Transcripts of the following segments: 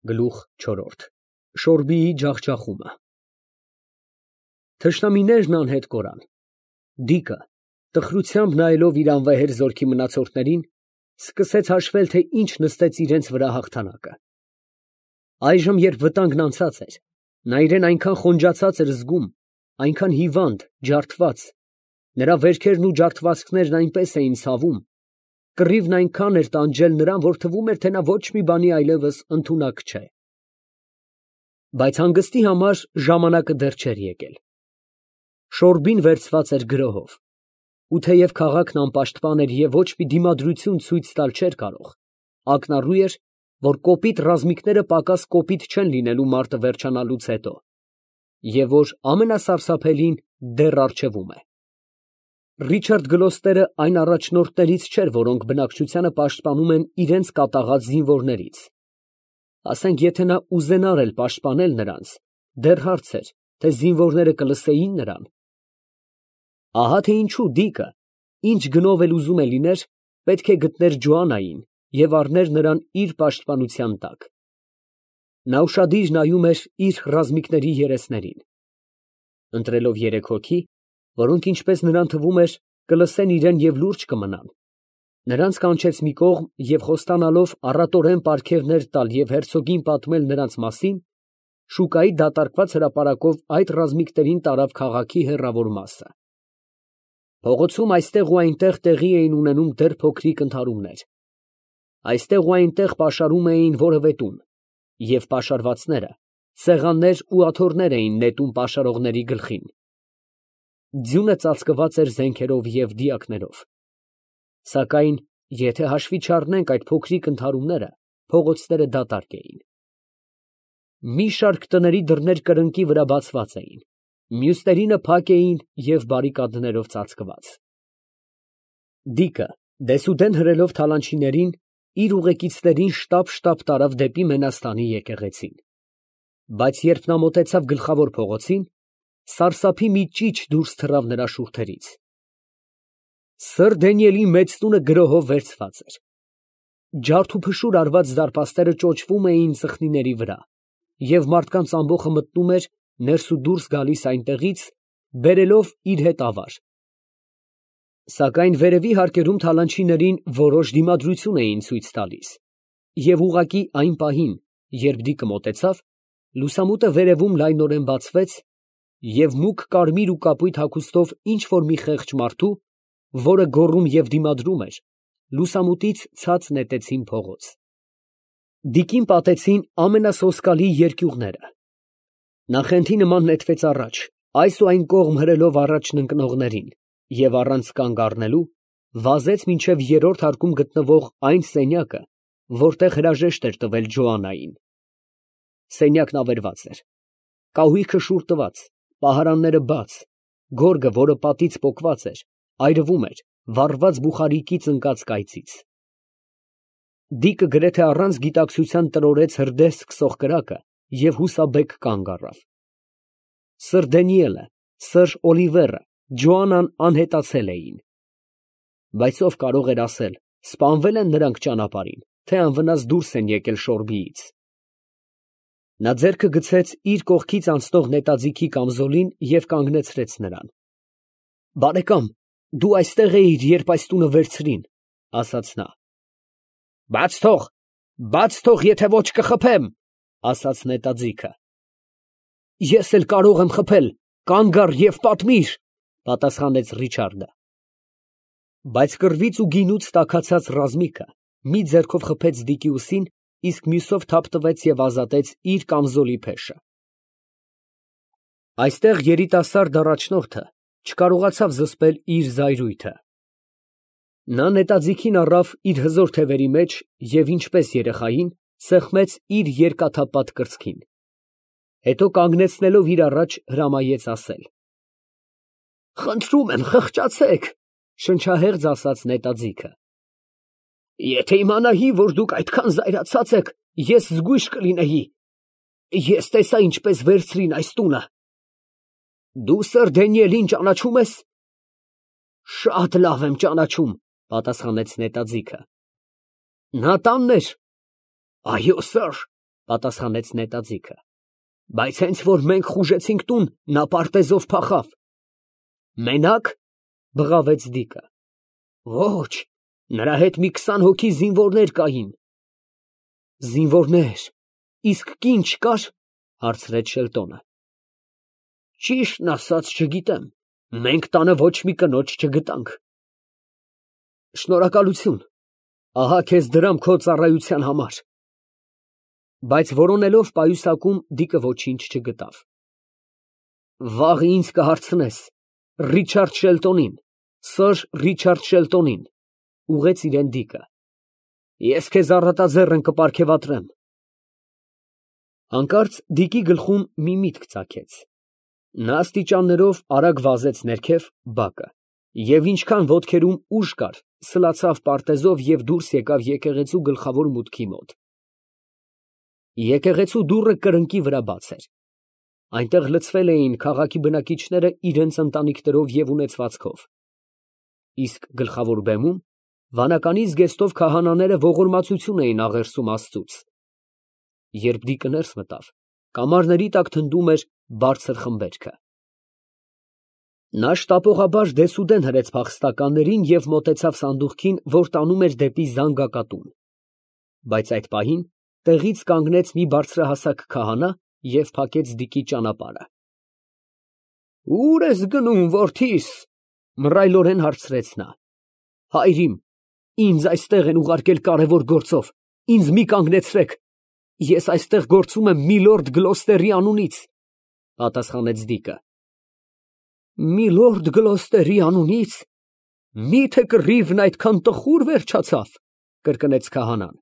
Գլուխ 4 Շորբիի ջախջախումը Թշնամիներն անհետ կորան։ Դիկը, տխրությամբ նայելով իր անվեհեր զորքի մնացորդներին, սկսեց հաշվել, թե ինչ նստեց իրենց վրա հաղթանակը։ Այժմ, երբ վտանգն անցած էր, նա իրեն այնքան խոնջացած էր զգում, այնքան հիվանդ, ջարդված, նրա վերքերն ու ջարդվածքներն այնպես էին ցավում, կռիվն այնքան էր տանջել նրան, որ թվում էր, թե նա ոչ մի բանի այլևս ընդունակ չէ։ Բայց հանգստի համար ժամանակը դեռ չէր եկել։ Շորբին վերցված էր գրոհով, ու թեև քաղաքն անպաշտպան էր և ոչ մի դիմադրություն ցույց տալ չէր կարող, ակնառու էր, որ կոպիտ ռազմիկները պակաս կոպիտ չեն լինելու մարտը վերջանալուց հետո, և որ ամենասարսափելին դեռ առջևում է։ Ռիչարդ Գլոստերը այն առաջնորդներից չէր, որոնք բնակչությանը պաշտպանում են իրենց կատաղած զինվորներից։ Ասենք, եթե նա ուզենար էլ պաշտպանել նրանց, դեռ հարց էր, թե զինվորները կլսեին նրան։ Ահա թե ինչու Դիկը, ինչ գնով էլ ուզում է լիներ, պետք է գտներ Ջոաննային և առներ նրան իր պաշտպանության տակ։ Նա ուշադիր նայում էր իր ռազմիկների երեսներին։ Ընտրելով 3 հոգի, որոնք, ինչպես նրան թվում էր, կլսեն իրեն և լուրջ կմնան, նրանց կանչեց մի կողմ և խոստանալով առատորեն պարգևներ տալ և հերցոգին պատմել նրանց մասին, շուկայի դատարկված հրապարակով այդ ռազմիկներին տարավ քաղաքի հեռավոր մասը։ Փողոցում այստեղ ու այնտեղ տեղի էին ունենում դեռ փոքրիկ ընդհարումներ։ Այստեղ ու այնտեղ պաշարում էին որևէ տուն, և պաշարվածները սեղաններ ու աթոռներ էին նետում պաշարողների գլխին։ Ձյունը ծածկված էր զենքերով և դիակներով։ Սակայն, եթե հաշվի չառնենք այդ փոքրիկ ընդհարումները, փողոցները դատարկ էին։ Մի շարք տների դռներ կրկնակի վրա բացված էին, մյուսներինը փակ էին և բարիկադներով ծածկված։ Դիկը, դեսուդեն հրելով թալանչիներին, իր ուղեկիցներին շտապ տարավ դեպի Մենաստանի եկեղեցին։ Բայց երբ նա մոտեցավ գլխավոր փողոցին, սարսափի մի ճիչ դուրս թռավ նրա շուրթերից։ Սըր Դանիելի մեծ տունը գրոհով վերցված էր։ Ջարդուփշուր արված դարպասները ճոճվում էին ծխնիների վրա, և մարդկանց ամբոխը մտնում էր ներս ու դուրս գալիս այնտեղից, բերելով իր հետ ավար։ Սակայն վերևի հարկերում թալանչիներին որոշ դիմադրություն էին ցույց տալիս, և ուղղակի այն պահին, երբ Դիկը մոտեցավ, լուսամուտը վերևում լայնորեն բացվեց, և մուգ կարմիր ու կապույտ հագուստով ինչ֊որ մի խեղճ մարդու, որը գոռում և դիմադրում էր, լուսամուտից ցած նետեցին փողոց։ Դիկին պատեցին ամենասոսկալի երկյուղները։ Նա խենթի նման նետվեց առաջ, այս ու այն կողմ հրելով առաջն ընկնողներին, և առանց կանգ առնելու, վազեց մինչև երրորդ հարկում գտնվող այն սենյակը, որտեղ հրաժեշտ էր տվել Ջոաննային։ Սենյակն ավերված էր, կահույքը շուռ տված, պահարանները բաց, գորգը, որը պատից պոկված էր, այրվում էր վառված բուխարիկից ընկած կայծից։ Դիկը գրեթե առանց գիտակցության տրորեց հրդեհ սկսող կրակը և հուսաբեկ կանգ առավ։ Սըր Դանիելը, սըր Օլիվերը, Ջոաննան անհետացել էին։ Բայց ով կարող էր ասել, սպանվե՞լ են նրանք ճանապարհին, թե անվնաս դուրս են եկել Շորբիից։ Նա ձեռքը գցեց իր կողքից անցնող նետաձիգի կամզոլին և կանգնեցրեց նրան։ «Բարեկամ, դու այստեղ էիր, երբ այս տունը վերցրին», ֊ ասաց նա։ Բաց թող, եթե ոչ կխփեմ, ֊ ասաց նետաձիգը։ Ես էլ կարող եմ խփել, կանգ առ և պատմիր, ֊ պատասխանեց Ռիչարդը։ Բայց կռվից ու գինուց տաքացած ռազմիկը մի ձեռքով խփեց Դիկի ուսին, իսկ մյուսով թափ տվեց և ազատեց իր կամզոլի փեշը։ Այստեղ երիտասարդ առաջնորդը չկարողացավ զսպել իր զայրույթը։ Նա նետաձիգին առավ իր հզոր թևերի մեջ և, ինչպես երեխային, սեղմեց իր երկաթապատ կրծքին։ Հետո կանգնեցնելով իր առաջ, հրամայեց ասել. «Խնդրում եմ, խղճացեք», ֊ շնչահեղձ ասաց նետաձիգը։ «Եթե իմանայի, որ դուք այդքան զայրացած եք, ես զգույշ կլինեի։ Ես տեսա ինչպես վերցրին այս տունը։ Դու սըր Դանիելին ճանաչում ես։ Շատ լավ եմ ճանաչում, ֊ պատասխանեց նետաձիգը։ Նա տանն էր։ Այո, սըր, պատասխանեց նետաձիգը։ Բայց հենց որ մենք խուժեցինք տուն, նա պարտեզով փախավ։ Մենակ, բղավեց Դիկը։ Ոչ, նրա հետ մի 20 հոգի զինվորներ կային։ Զինվորներ, իսկ կին չկար, հարցրեց Շելտոնը։ Ճիշտն ասած չգիտեմ, մենք տանը ոչ մի կնոջ չգտանք։ Շնորհակալություն, ահա քեզ դրամ քո ծառայության համար։ Բայց որոնելով պայուսակում Դիկը ոչինչ չգտավ։ Վաղ ինձ կհարցնես, Ռիչարդ Շելտոնին, Սըր Ռիչարդ Շելտոնին, ուղղեց իրեն Դիկը։ Ես քեզ առատաձեռն կպարգևատրեմ։ Հանկարծ Դիկի գլխում մի միտք ծագեց։ Նա աստիճաններով արագ վազեց ներքև բակը, և ինչքան ոտքերում ուժ կար, սլացավ պարտեզով և դուրս եկավ եկեղեցու գլխավոր մուտքի մոտ։ Եկեղեցու դուռը կրկնակի վրա բաց էր։ Այնտեղ լցվել էին քաղաքի բնակիչները իրենց ընտանիքներով և ունեցվածքով։ Իսկ գլխավոր բեմում վանականի զգեստով քահանաները ողորմածություն էին աղերսում Աստծուց։ Երբ Դիկը ներս մտավ, կամարների տակ թնդում էր բարձր խմբերգը։ Նա շտապողաբար դեսուդեն հրեց փախստականներին և մոտեցավ սանդուղքին, որ տանում էր դեպի զանգակատուն։ Բայց այդ պահին տեղից կանգնեց մի բարձրահասակ քահանա և փակեց Դիկի ճանապարհը։ Ո՞ւր ես գնում, որդիս, մռայլորեն հարցրեց նա։ Հայրիմ, ինձ այստեղ են ուղարկել կարևոր գործով, ինձ մի կանգնեցրեք, ես այստեղ գործում եմ միլորդ Գլոստերի անունից, պատասխանեց Դիկը։ Միլորդ Գլոստերի անունից, միթե կռիվն այդքան տխուր վերջացավ, կրկնեց քահանան։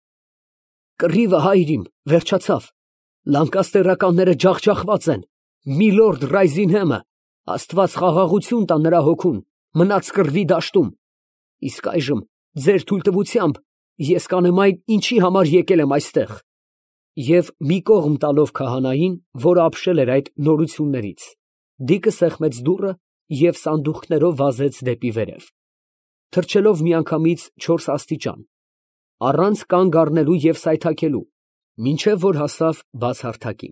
Կռիվը, հայրիմ, վերջացավ, Լանկաստերականները ջախջախված են, միլորդ Ռայզինհեմը, Աստված խաղաղություն տա նրա հոգուն, մնաց կռվի դաշտում, իսկ այժմ ձեր թույլտվությամբ ես կանեմ այն, ինչի համար եկել եմ այստեղ։ Եվ մի կողմ տալով քահանային, որը ապշել էր այդ նորություններից, Դիկը սեղմեց դուռը և սանդուղքներով վազեց դեպի վերև, թռչելով միանգամից 4 աստիճան, առանց կանգ առնելու և սայթաքելու, մինչև որ հասավ բաց հարթակին։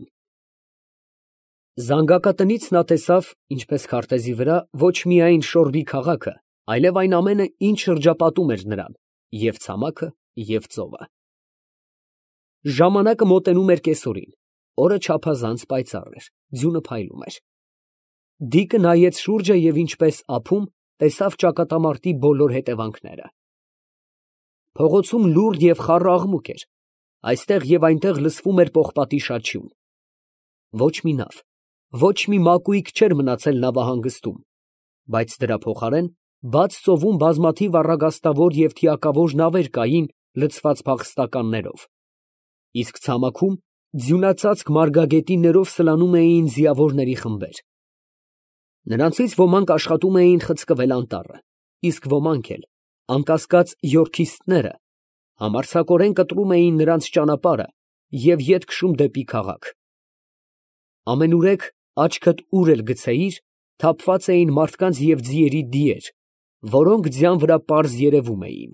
Զանգակատնից նա տեսավ, ինչպես քարտեզի վրա, ոչ միայն Շորբի քաղաքը, այլև այն ամենը, ինչ շրջապատում էր նրան, և ցամաքը, և ծովը։ Ժամանակը մոտենում էր կեսօրին, օրը չափազանց պայծառ էր, ձյունը փայլում էր։ Դիկը նայեց շուրջը և ինչպես ափում, տեսավ ճակատամարտի բոլոր հետևանքները։ Փողոցում լուրջ և խառը աղմուկ էր, այստեղ և այնտեղ լսվում էր պողպատի շաչյուն։ Ոչ մի նավ, ոչ մի մակույկ չէր մնացել նավահանգստում, բայց դրա փոխարեն բաց ծովում բազմաթիվ առագաստավոր և թիակավոր նավեր կային լցված փախստականներով, իսկ ցամաքում ձյունածածկ մարգագետիններով սլանում էին ձիավորների խմբեր։ Նրանցից ոմանք աշխատում էին խցկվել անտառը, իսկ ոմանք էլ, անկասկած յորքիստները, համարձակորեն կտրում էին նրանց ճանապարհը և ետ քշում դեպի քաղաք։ Ամենուրեք, աչքդ ուր էլ գցեիր, թափված էին մարդկանց և ձիերի դիեր, որոնք ձյան վրա պարզ երևում էին։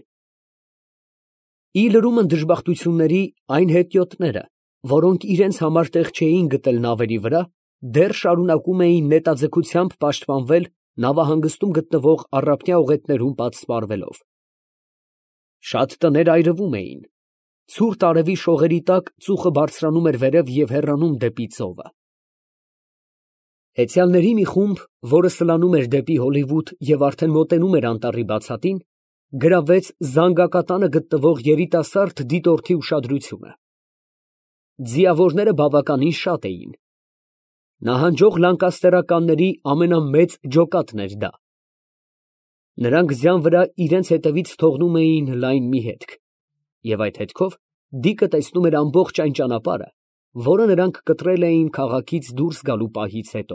Ի լրումն դժբախտությունների այն հետիոտները, որոնք իրենց համար տեղ չէին գտել նավերի վրա, դեռ շարունակում էին նետաձգությամբ պաշտպանվել նավահանգստում գտնվող առափնյա օղետներում պատսպարվելով։ Շատ տներ այրվում էին։ Ցուրտ արևի շողերի տակ ծուխը բարձրանում էր վերև և հեռանում դեպի ծովը։ Հեծյալների մի խումբ, որը սլանում էր դեպի Հոլիվուդ և արդեն մոտենում էր անտառի բացատին, գրավեց զանգակատանը գտնվող երիտասարդ դիտորդի ուշադրությունը։ Ձիավորները բավականին շատ էին։ Նահանջող լանկաստերականների ամենամեծ ջոկատն էր դա։ Նրանք ձյան վրա իրենց հետևից թողնում էին լայն մի հետք, և այդ հետքով Դիկը տեսնում էր ամբողջ այն ճանապարհը, որը նրանք կտրել էին քաղաքից դուրս գալու պահից հետո։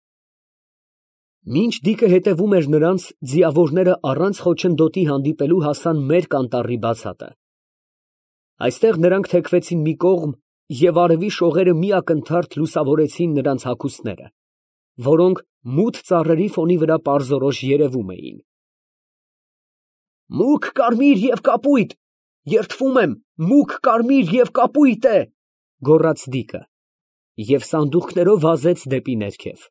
Մինչ Դիկը հետևում էր նրանց, ձիավորները առանց խոչընդոտի հանդիպելու հասան մերկ անտառի բացատը։ Այստեղ նրանք թեքվեցին մի կողմ և արևի շողերը մի ակնթարթ լուսավորեցին նրանց հագուստները, որոնք մութ ծառերի ֆոնի վրա պարզորոշ երևում էին։ Մուգ կարմիր և կապույտ, երդվում եմ, մուգ կարմիր և կապույտ է, գոռաց Դիկը և սանդուղքներով վազեց դեպի ներքև։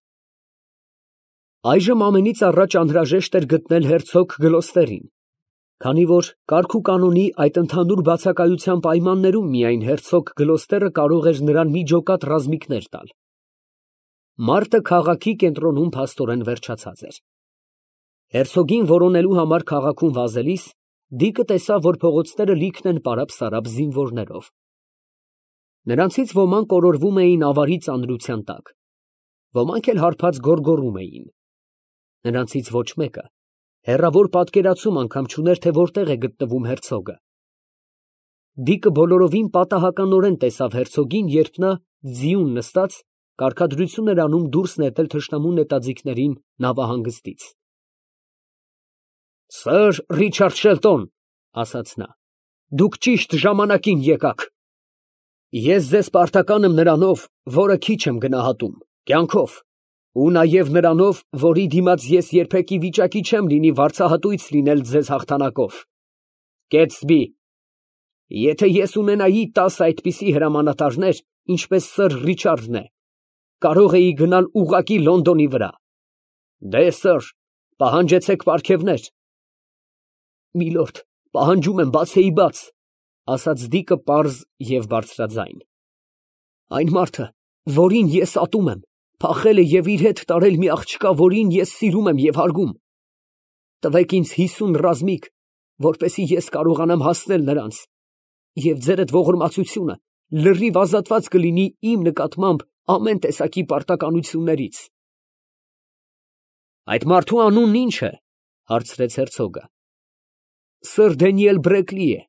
Այժմ ամենից առաջ անհրաժեշտ էր գտնել հերցոգ Գլոստերին, քանի որ կարգ ու կանոնի այդ ընդհանուր բացակայության պայմաններում միայն հերցոգ Գլոստերը կարող էր նրան մի ջոկատ ռազմիկներ տալ։ Մարտը քաղաքի կենտրոնում փաստորեն վերջացած էր։ Հերցոգին որոնելու համար քաղաքում վազելիս Դիկը տեսավ, որ փողոցները լիքն են պարապ-սարապ զինվորներով։ Նրանցից ոմանք օրորվում էին ավարի ծանրության տակ, ոմանք էլ հարբած գոռգոռում էին։ Նրանցից ոչ մեկը հեռավոր պատկերացում անգամ չուներ, թե որտեղ է գտնվում հերցոգը։ Դիկը բոլորովին պատահականորեն տեսավ հերցոգին, երբ նա ձիուն նստած կարգադրություն էր անում դուրս նետել թշնամու նետաձիգներին նավահանգստից։ «Սըր Ռիչարդ Շելտոն, ֊ ասաց նա, ֊ դուք ճիշտ ժամանակին եկաք։ Ես ձեզ պարտական եմ նրանով, որը քիչ եմ գնահատում, կյանքով, ու նաև նրանով, որի դիմաց ես երբեք ի վիճակի չեմ լինի վարձահատույց լինել ձեզ հաղթանակով։ Կեցսբի, եթե ես ունենայի 10 այդպիսի հրամանատարներ, ինչպես սըր Ռիչարդն է, կարող էի գնալ ուղղակի Լոնդոնի վրա։ Դե, սըր, պահանջեցեք պարգևներ։ Միլորդ, պահանջում եմ բացեիբաց, ֊ ասաց Դիկը պարզ և բարձրաձայն։ Այն մարդը, որին ես ատում եմ, փախել է և իր հետ տարել մի աղջկա, որին ես սիրում եմ և հարգում։ Տվեք ինձ 50 ռազմիկ, որպեսզի ես կարողանամ հասնել նրանց, և ձերդ ողորմածությունը լրիվ ազատված կլինի իմ նկատմամբ ամեն տեսակի պարտականություններից։ Այդ մարդու անունն ի՞նչ է, ֊ հարցրեց հերցոգը։ Սըր Դենիել Բրեկլի է։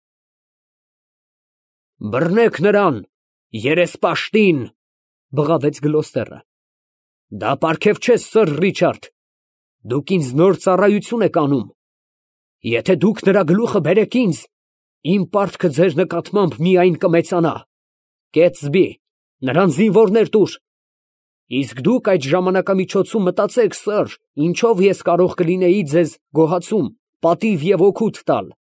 Բռնեք նրան, երեսպաշտին, ֊ բղավեց Գլոստերը։ Դա պարգև չէ, սըր Ռիչարդ, դուք ինձ նոր ծառայություն եք անում։ Եթե դուք նրա գլուխը բերեք ինձ, իմ պարտքը ձեր նկատմամբ միայն կմեծանա։ Կեցսբի, նրան զինվորներ տուր։ Իսկ դուք այդ ժամանակամիջոցում մտածեք, սըր, ինչով ես կարող կլինեի ձեզ գոհացում, պատիվ և օգուտ տալ։